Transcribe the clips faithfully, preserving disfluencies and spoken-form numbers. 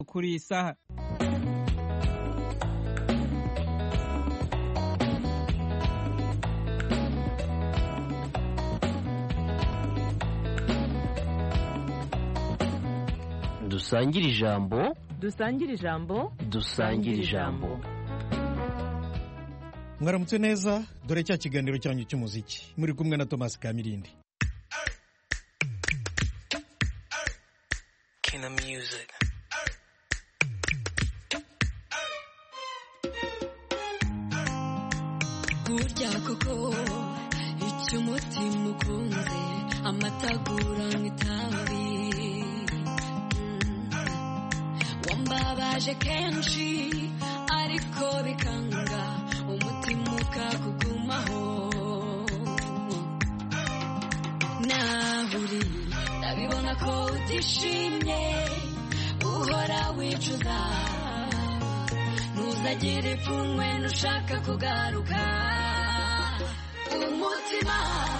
kuri iyi saha. dusangire ijambo dusangire ijambo dusangire ijambo. Mwaramutse neza, dore cya kiganiro cyanyu cy'umuziki muri kumwe na Thomas Kamirindi. Kina Music. Kurya koko icyo umutima ukunze amatagura nk'itabi, wambabaje kenshi ariko bikanga umutima ukakugumaho. Nahuri ndabibona ko utishimye uhora wicuza, ntuzagire ipfunwe nushaka kugaruka. Umutima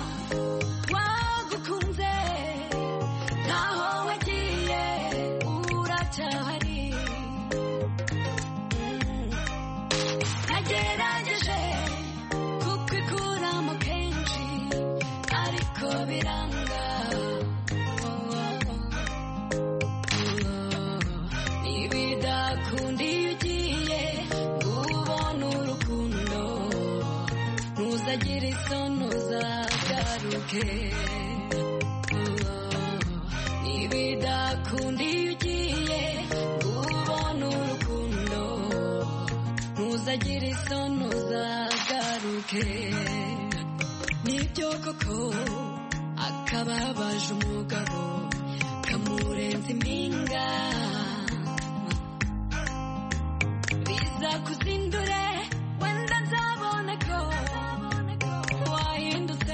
wagukunze ntaho wagiye uracyahari. Nagerageje kukikuramo kenshi ariko biranga. Nibidakunda iyo ugiye ubona urukundo, ntuzagire isoni uzagaruke. Nibidakunda iyo ugiye ubona urukundo, ntuzagire isoni uzagaruke. Nibyo koko akababaje umugabo kamurenza impinga, biza kuzindure wenda nzabona ko wahindutse.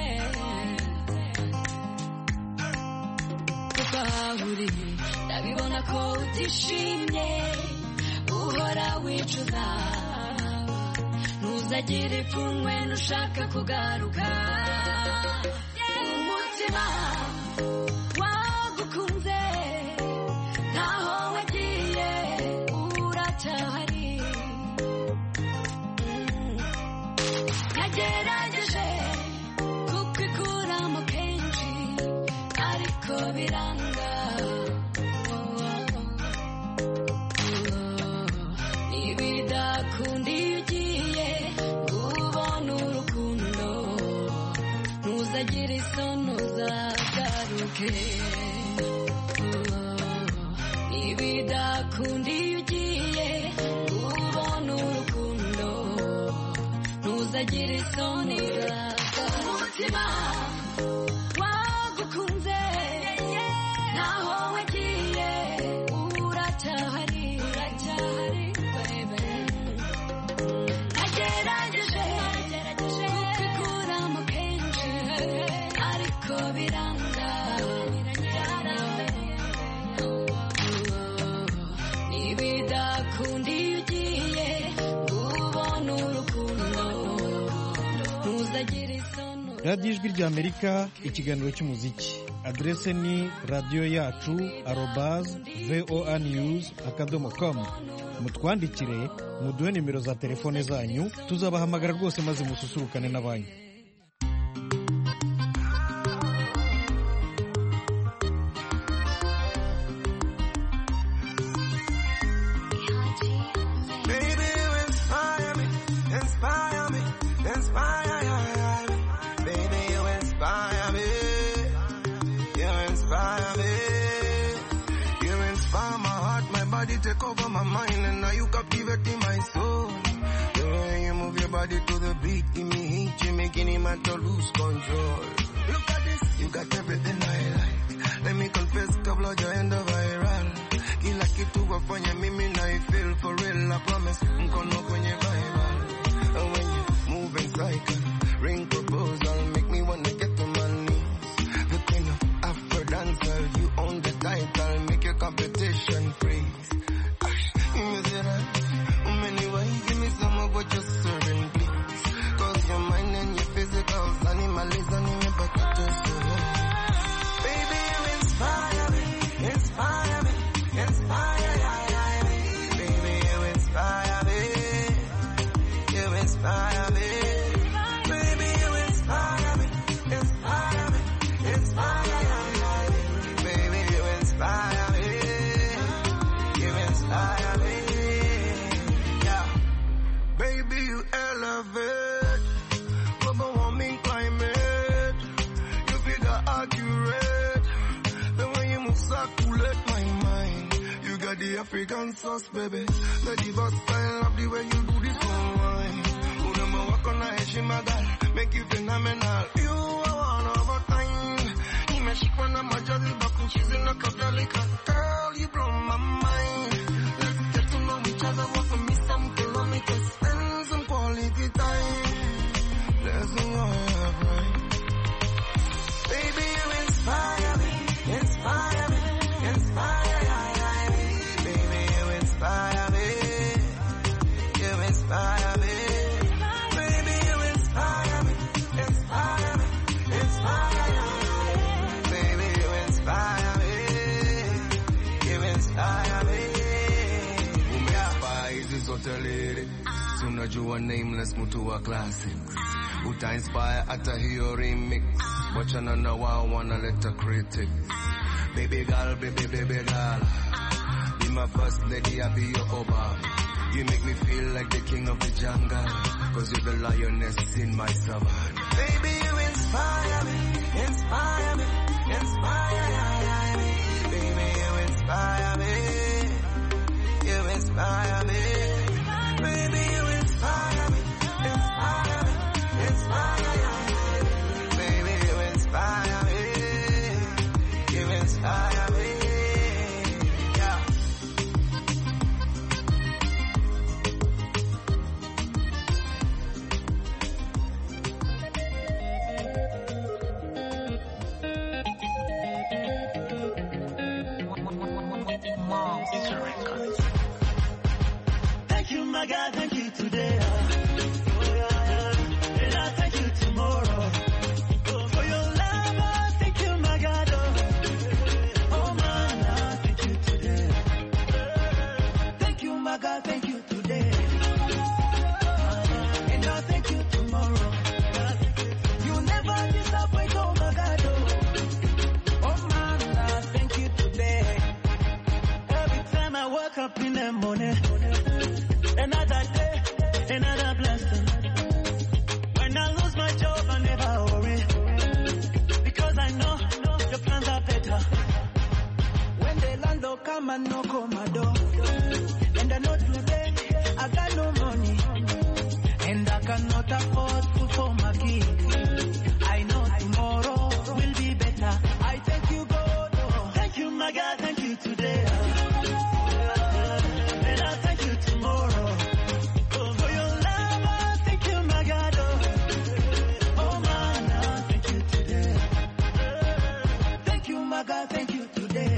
Kuko ahuri ndabibona ko utishimye uhora wicuza, ntuzagire ipfunwe nushaka kugaruka. Umutima wagukunze ntaho wagiye uracyahari. Nagerageje kukikuramo kenshi ariko biranga. Nibidakunda iyo ugiye ubona urukundo, ntuzagire isoni uzagaruke. Nibidakunda iyo ugiye ubona urukundo, ntuzagire isoni uzagaruke. Umutima wagukunze ntaho wagiye uracyahari, uracyahari baby. Nagerageje kukikuramo kenshi ariko biranga. Nibidakunda iyo ugiye ubona urukundo, ntuzagire isoni. radiyo ijwi ry'Amerika, ikiganiro cy'umuziki. Adrese ni radiyo yacu arobase voa news akadomo com. Mutwandikire, muduhe nimero za telefone zanyu, tuzabahamagara rwose maze mususurukane n'abanyu. Take over my mind and now you captivating my soul. The way you move your body to the beat, give me heat, you're making him have to lose control. Look at this, you got everything I like. Let me confess, kabla jaenda viral. Kila kitu wafanya mimi na I feel for real, I promise. Mkono kwenye Bible. And when you move in cycle, ring proposal, make me wanna get to my knees. The queen of Afro dancer, you own the title, make your competition freeze. Give me some of what you're serving, please. Cause your mind and your physicals, animals, animal, but it is so. Baby, you inspire me, inspire me, inspire me. inspire me. Yeah. Baby, you elevate global warming climate. You figure accurate. The way you move circulate my mind. You got the African sauce, baby. The diva style of the way you do this wine. Who never walk on a Heshimagal, make you phenomenal. You are one of a kind. You may shake when I'm a jolly buck and she's in a Catholic. Girl, you blow my mind. Let's get to know each other. Walk for me some kilometers. Spend some quality time. Let's see what I have, right? Baby, you inspire me. Inspire me. Inspire me. Baby, you inspire me. You inspire me. Baby, you inspire me. Inspire me. Inspire me. Baby, you inspire me. You inspire me. Who inspires is what a lady. Soon as you are nameless, move to a classics. Who ta inspire at a hero remix. Watch another one, wanna let a critic. Baby girl, baby, baby girl. Be my first lady, I'll be your Obama. You make me feel like the king of the jungle. Cause you're the lioness in my savannah. Baby, you inspire me. Inspire me. Inspire me. Baby, you inspire me. You inspire me. Baby, you inspire me. Inspire me. Inspire me. Baby, you inspire me. You inspire me. Yeah. Thank you, my God, thank you today. Oh, yeah, yeah. And I'll thank you tomorrow. Oh, for your love, I thank you, my God. Oh, oh man, I thank you today. Thank you, my God, thank you today. And I'll thank you tomorrow. You never disappoint, oh my God. Oh, oh man, I thank you today. Every time I wake up in the morning, another day, another blessing. When I lose my job, I never worry. Because I know your plans are better. When the landlord come and knock on my door, and I know today I got no money, and I cannot afford food for my kids. I know tomorrow will be better. I thank you, God. Oh, thank you, my God. Thank you today. And I thank you tomorrow. Oh, for your love, I thank you, my God. Oh, oh man, I thank you today. Thank you, my God. Thank you today.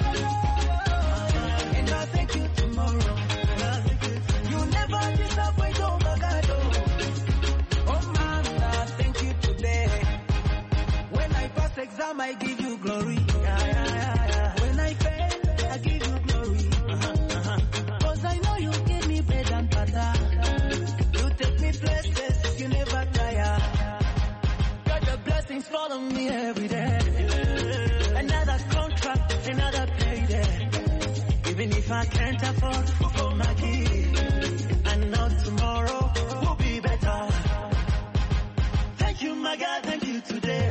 And I thank you tomorrow. You never disappoint, oh my God. Oh, oh man, I thank you today. When I pass exam, I give you glory. Yeah, yeah, yeah, yeah. When I fail, I give you glory. Uh-huh. Cause I know you give me bread and butter. You take me places, you never tire. God, your blessings follow me every day. Another contract, another payday. Even if I can't afford for my kids, I know tomorrow will be better. Thank you, my God, thank you today.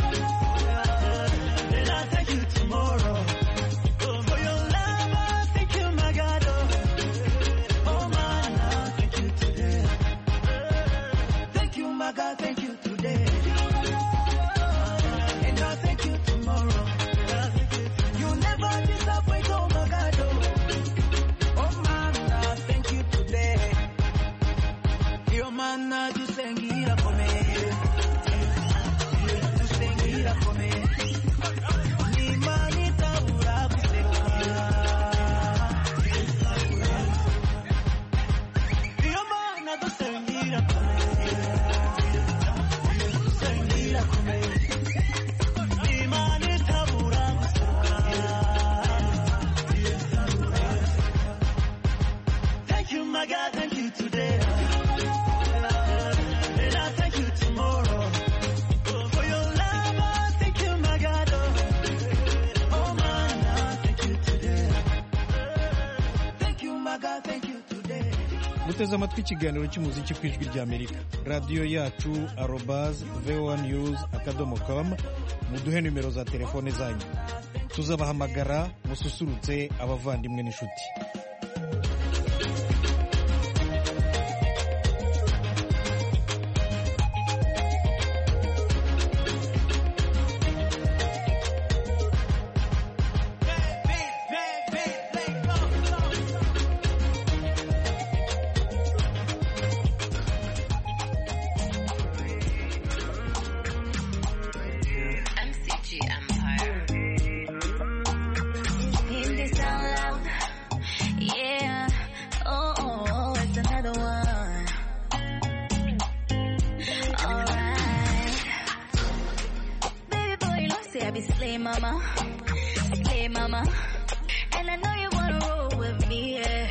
And I thank you tomorrow. Oh, for your love, I thank you, my God. Oh, oh man, I thank you today. Thank you, my God, thank you today. And I thank you tomorrow. You never disappoint, oh my God. Oh, oh man, I my God, thank you today. muteze amatwi ikiganiro cy'umuziki ku ijwi ry'Amerika. radiyo yacu arobaz voa news akadomo com. muduhe nimero za telefone zanyu, tuzabahamagara mususurutse abavandimwe n'inshuti. Slay mama, slay mama, and I know you wanna roll with me, yeah.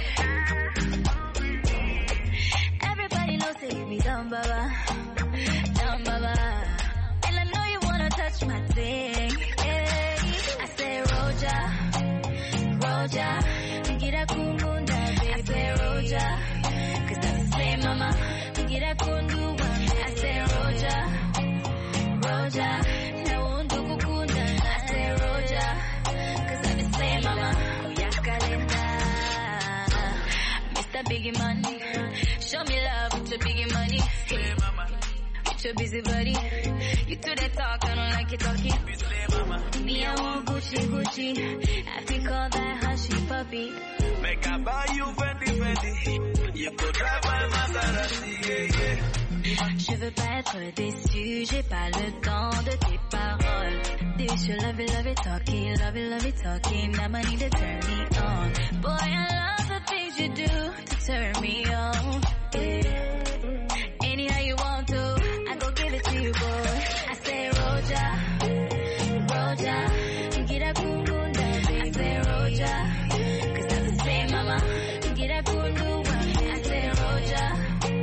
Everybody knows that you be down, baba, down, baba, and I know you wanna touch my thing, yeah. I say Roja, Roja, get a kumunda, baby. I say Roja, 'cause I'm the slay mama, get a kundu, I say Roja, Roja, now won't do kukunda. Mama, oh yeah, calendar. Mister Biggie Money, show me love with your biggie money. Hey, mama, with your busy body, you do that talk, I don't like you talking. Me, I want Gucci, Gucci, I think all that hushy puppy. Make I buy you Fendi, Fendi, you could drive my Maserati, yeah, yeah. Je veux pas être déçu, j'ai pas le temps de tes paroles. This you love it, love it, talking, love it, love it, talking. Now I need to turn me on. Boy, I love the things you do to turn me on. Yeah. Anyhow you want to, I go give it to you, boy. I say Roja, Roja, get a kundunda, baby. I say Roja, 'cause I'm the same mama. Get a kundunda, I say Roja.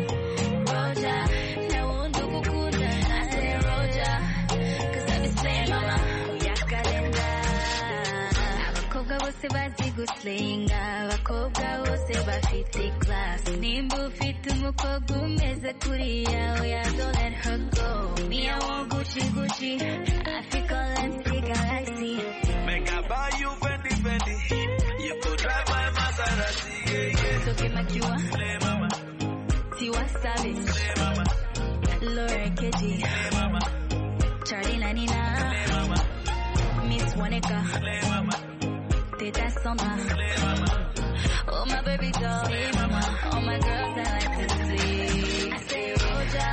Roja, now won't do kukunda. I say Roja, 'cause I'm the same mama. Oh yeah, calendar. Abakobwa bose bazi guslinga, abakobwa bose bafite class. Nimba ufite umukobwa umeze kuriya, oh yeah, don't let her go. Me, I want Gucci, Gucci, I think all empty galaxy. Make I buy you Fendi, Fendi, you could drive my Maserati, yeah, yeah. So get my Q one, Slay mama, Tiwa Savage, slay mama, Laura K G, slay mama, Charlie Nanina, slay mama, Miss Waneka, slay mama, Teta Sandra, slay mama. oh my baby doll, hey mama, all my girls I like to see. I say Roja,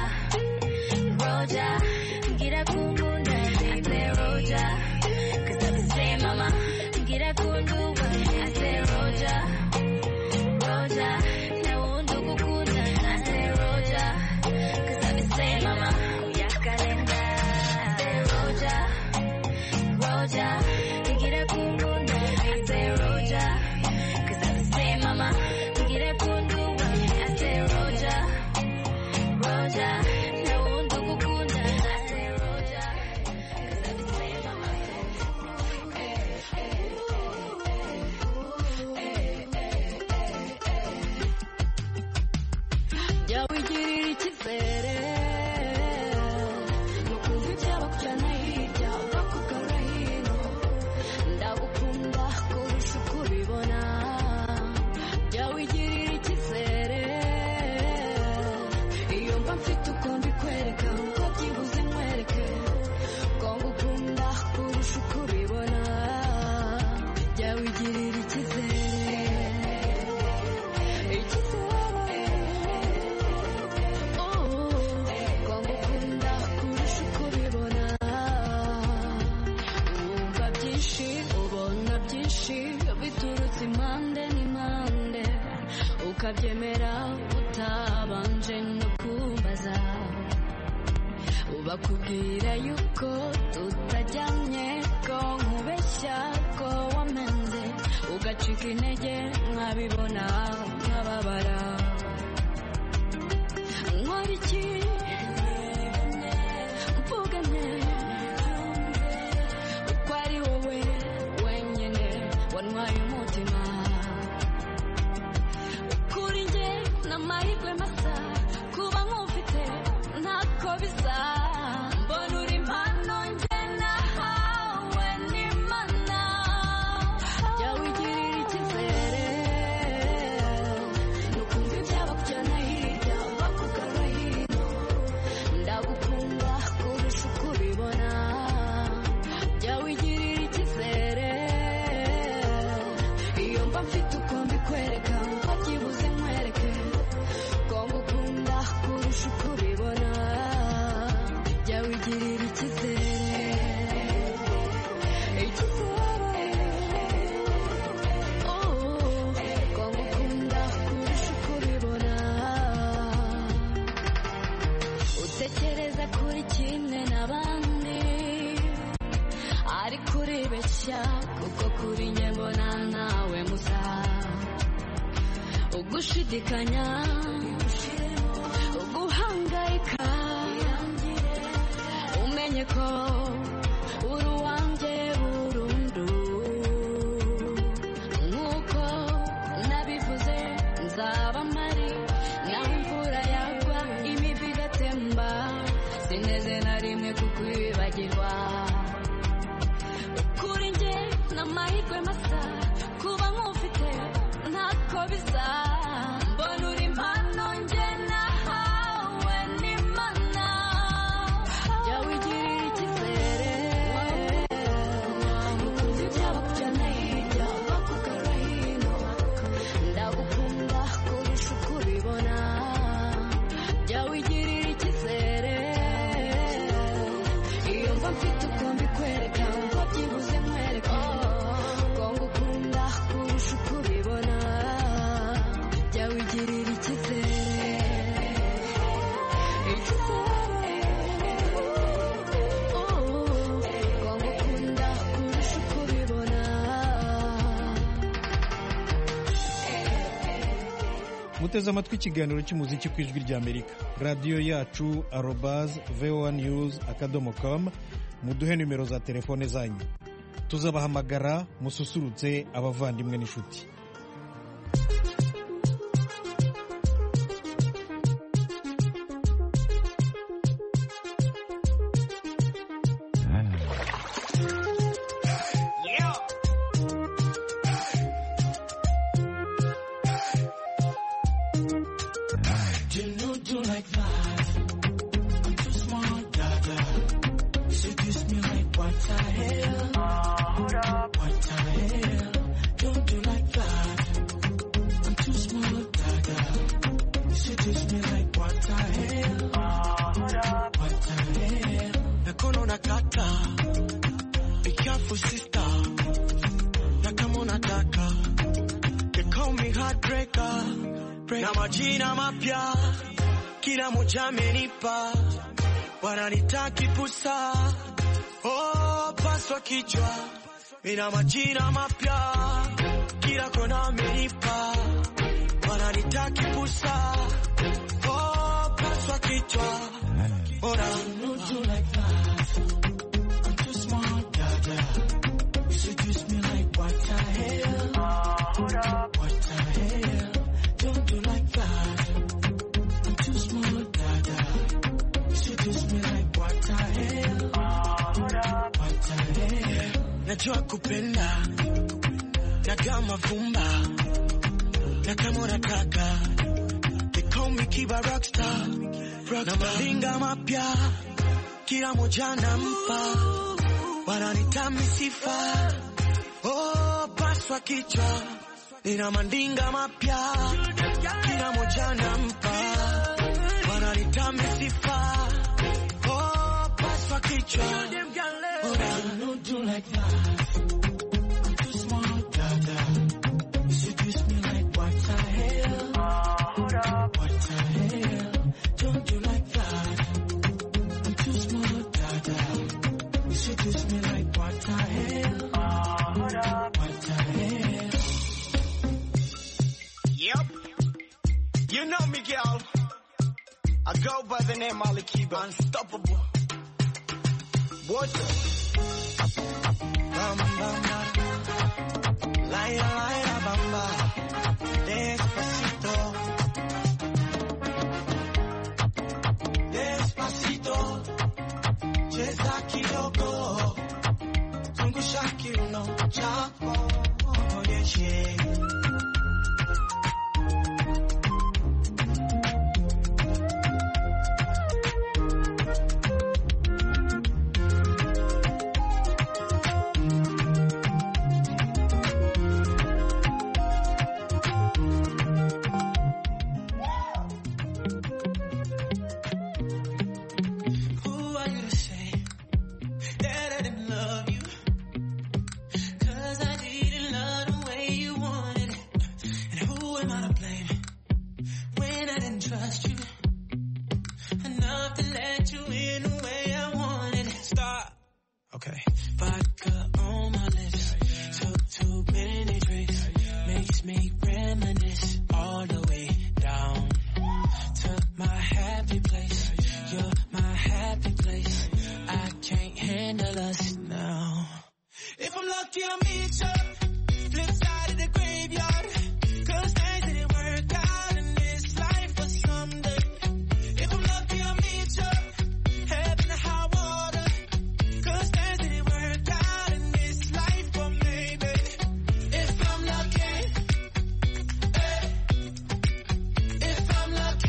Roja, get a kundunda, baby. I say Roja, 'cause I'm the same mama, get a kundunda. I say Roja, Roja, now won't do kukunda. I say Roja, 'cause I'm the same mama, oh yeah, calendar. I say Roja, Roja, get a kundunda, I say Roja, 'cause I'm the same mama, get a kundunda. I say Roja, Roja, now won't do kukunda. I say Roja, 'cause I'm the same mama. Jya wigirira icyizere, nukumva ibyabakujyana hirya bakugara hino. Ndagukunda kurusha uko ubibona. Jya wigirira icyizere, iyo mba mfite uko mbikwereka, uko byibuze nkwereke ko ngukunda kurusha uko ubibona. Jya wigirira icyizere, icyizere, oh, ko ngukunda kurusha uko ubibona. Wumva byinshi, ubona byinshi, biturutse impande n'impande, ukabyemera utabanje no kumbaza. Bakubwira yuko tutajyanye, ko nkubeshya ko wamenze, ugacika intege, nkabibona nkababara. Nkora iki mvuga nte, uko ari wowe wenyine wantwaye umutima. mushya kuko kuri njye mbona nawe musa ugushidikanya uguhangayika umenye ko uri uwanjye burundu nk'uko nabivuze nzaba mpari naho imvura yagwa imivu igatemba sineze na rimwe kukwibagirwa kuri njye n'amahirwe masa kuba nk'ufite ntako bisa mbona uri impano njye nahawe n'Imana jya wigirira icyizere ukunze byaba kujyana hirya bakugara hino ndagukunda kurusha uko ubibona jya wigirira icyizere iyo mba mfite uko mbikwereka ngo byibuze nkwereka ko ngukunda kurusha uko ubibona jya wigirira icyizere icyizere ko ngukunda kurusha uko ubibona. muteze amatwi ikiganiro cy'umuziki ku ijwi ry'Amerika. radiyo yacu arobase voa news akadomo com. muduhe nimero za telefone zanyu tuzabahamagara mususurutse abavandimwe n'inshuti. Na majina mapya kila moja amenipa, wananitaki pusa, oh paswa kichwa. Nina majina mapya kila kona amenipa, wananitaki pusa, oh paswa kichwa. Ora you like that, I'm too smart, dada. You seduce me like what the hell, what the hell. Don't do like that. I'm too smart, dada. You seduce me like what the hell, what the hell. Najua kupenda, na kama vumba, na kama unataka. They call me Kiba Rockstar, na malinga mapya, kila moja nampa, wananitami sifa, oh paswa kichwa. Nina mandinga mapya kila moja nampa, wananitami sifa, oh paswa kichwa. Oh, I don't do like that. I'm too smart, dada. You seduce me like what the hell, what the hell. Don't do like that. I'm too smart, dada. You seduce me like what the hell, what the hell. Yep. You know me, girl. I go by the name Ali Kiba. Unstoppable. What? Bamba, bamba. Laila, laila, bamba. Despacito. Despacito. Cheza kidogo. Zungusha kiuno chako. Onyeshe. reminisce all the way down to my happy place. You're my happy place. I can't handle us now. If I'm lucky, I'll meet you flip side of the graveyard. Cause things didn't work out in this life for someday. If I'm lucky, I'll meet you heaven or high water. Cause things didn't work out in this life for maybe. If I'm lucky, eh. If I'm lucky,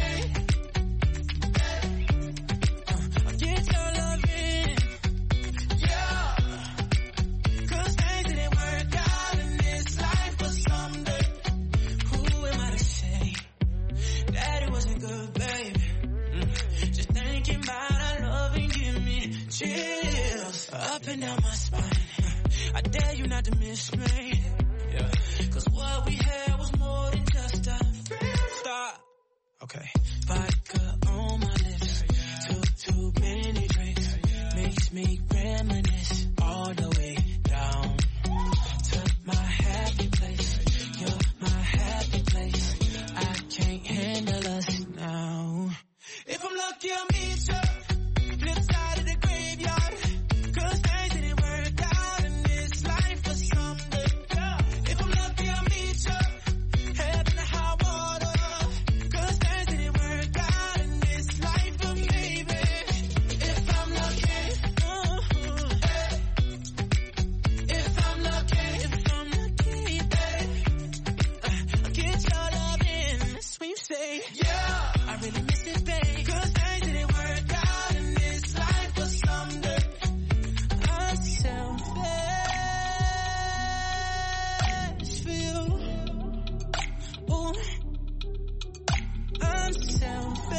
eh. uh, I'll get your love in, yeah. Cause things didn't work out in this life for someday. Who am I to say that it wasn't good, baby? Mm. Just thinking about our love and give me chills up and down my spine. I dare you not to miss me, yeah. Cause what we had was more than just a friend. Stop. Okay. Vodka on my lips, took too many drinks, makes me reminisce all the way down to my happy place. You're my happy place. I can't handle us now. If I'm lucky, I'll meet you flip side of the graveyard. Cause things didn't work out in this life for someday. If I'm lucky, I'll meet you heaven or high water. Cause things didn't work out in this life for maybe. If I'm lucky, uh, eh. If I'm lucky, if I'm lucky, eh. uh, I'll get your love in. That's what you say. Yeah, I really miss it, babe. Cause things didn't work out in this life for someday. I'm selfish for you. Ooh. I'm selfish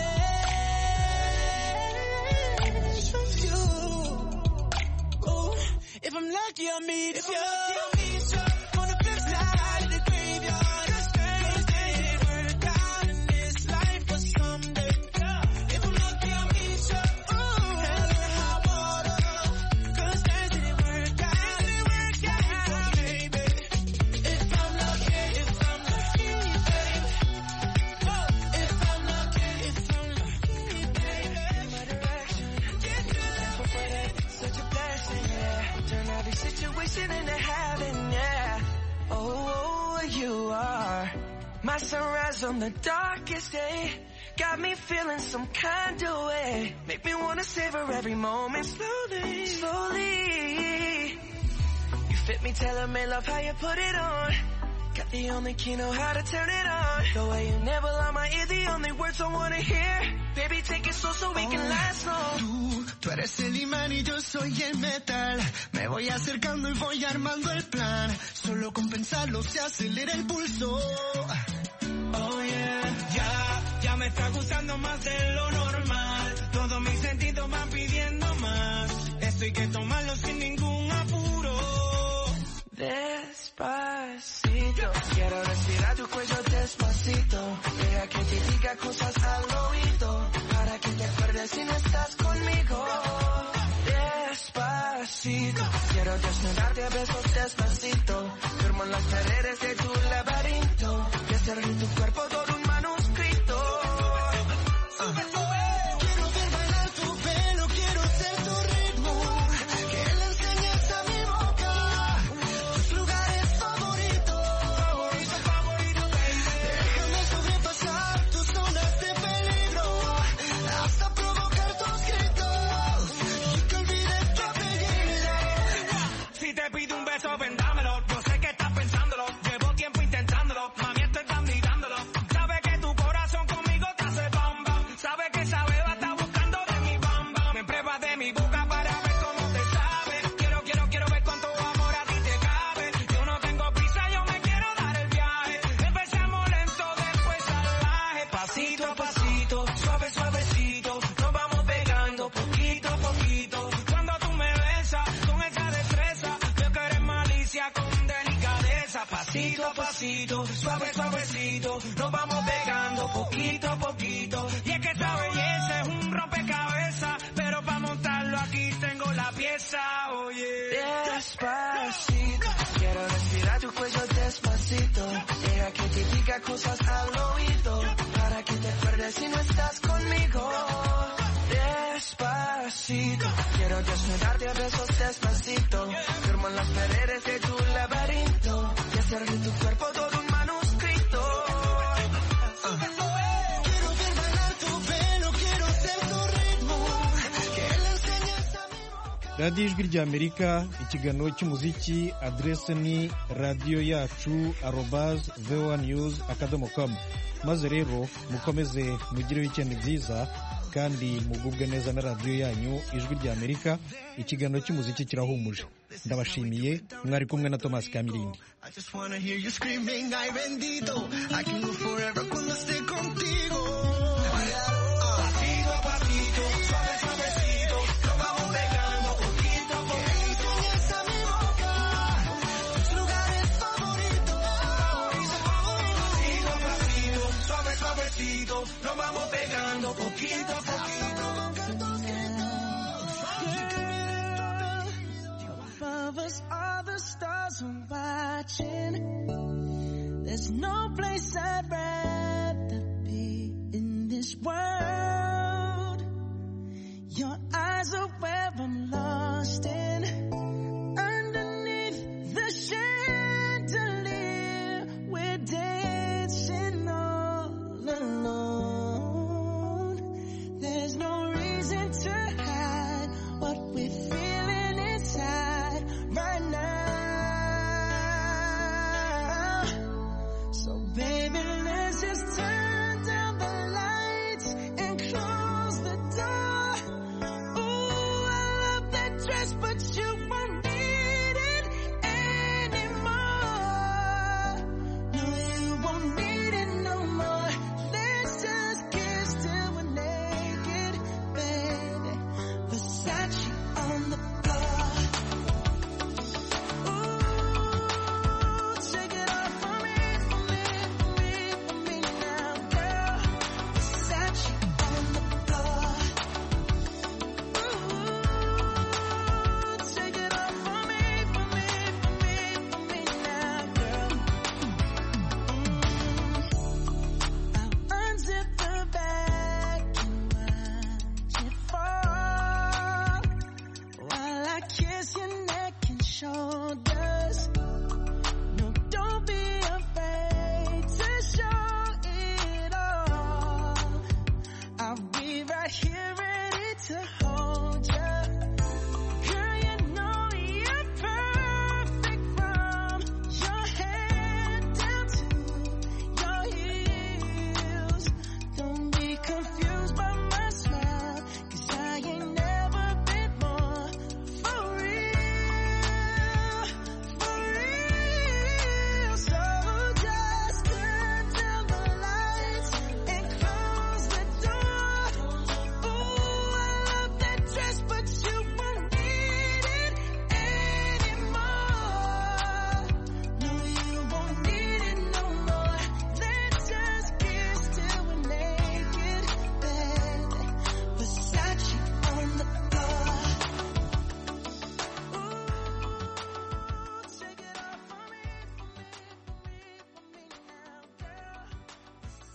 for you. Ooh. If I'm lucky, I'll meet you. On the flip side of the graveyard. Cause things didn't work out in this life for someday. If I'm lucky, I'll meet you. Hell or high water. Cause things didn't work out. Didn't work out, baby. If I'm lucky, if I'm lucky, baby. If I'm lucky, if I'm lucky, baby. My direction, get to such a blessing, yeah. Turn every situation into heaven, yeah. Oh, you are my sunrise on the darkest day. Got me feeling some kind of way. Make me wanna savor every moment slowly, slowly. You fit me, tailor-made, love how you put it on. Got the only key, know how to turn it on. The way you never lie my ear, the only words I wanna hear. Baby, take it slow so we can last long. Tú, tú eres el imán y yo soy el metal. Me voy acercando y voy armando el plan. Solo con pensarlo se acelera el pulso. Oh yeah, ya, ya me está gustando más de lo normal. Todos mis sentidos van pidiendo más. Esto hay que tomarlo sin ningún apuro. Despacito, quiero respirar tu cuello despacito. Deja que te diga cosas al oído, para que te acuerdes si no estás conmigo. Despacito, quiero desnudarte a besos despacito. Firmo en las paredes de tu laberinto y hacer de tu cuerpo todo un manuscrito. Quiero ver bailar tu pelo, quiero ser tu ritmo. Que le enseñes a mi boca tus lugares favoritos. Favorito, favorito, baby. Déjame sobrepasar tus zonas de peligro, hasta provocar tus gritos y que olvides tu apellido. Si te pido un beso, ven dámelo. Yo sé que estás pensándolo. Llevo tiempo intentándolo. Mami, estoy candidándolo. Sabe que tu corazón conmigo te hace bam bam. Sabe que esa beba está buscando de mi bam bam. Me pruebas de mi boca para ver cómo te sabe. Quiero, quiero, quiero ver cuánto amor a ti te cabe. Yo no tengo prisa, yo me quiero dar el viaje. Empezamos lento, después salvaje. Pasito a pasito, suave, suavecito. Nos vamos pegando poquito a poquito. Cuando tú me besas con esa destreza, veo que eres malicia con delicadeza. Pasito a pasito, suave, suavecito. Nos vamos pegando poquito a poquito. Y es que esta belleza es un rompecabezas, pero para montarlo aquí tengo la pieza, oye. Despacito, quiero respirar tu cuello despacito. Deja que te diga diga cosas al oído para que te acuerdes si no estás conmigo. Despacito, quiero desnudarte a besos despacito. Firmo en las paredes de tu laberinto y hacer de tu cuerpo todo un manuscrito. Uh. Quiero ver bailar tu pelo, quiero ser tu ritmo. Que le enseñes a mi boca. radiyo ijwi ry'amerika ikiganiro cy'umuziki, aderese ni radiyo yacu arobaze voa news akadomo com. maze rero mukomeze mugire wikendi nziza kandi mugubwe neza na radiyo yanyu ijwi ry'amerika. ikiganiro cy'umuziki kirahumuje. ndabashimiye, mwari kumwe na Thomas Kamirindi. I just wanna hear you screaming, ay bendito. I can go forever cuando esté contigo. Pasito a pasito, suave suavecito, nos vamos pegando poquito a poquito. Enseñas a mi boca tus lugares favoritos. Pasito a pasito, suave suavecito, nos vamos pegando poquito a poquito. Above us, all the stars are watching. There's no place I'd rather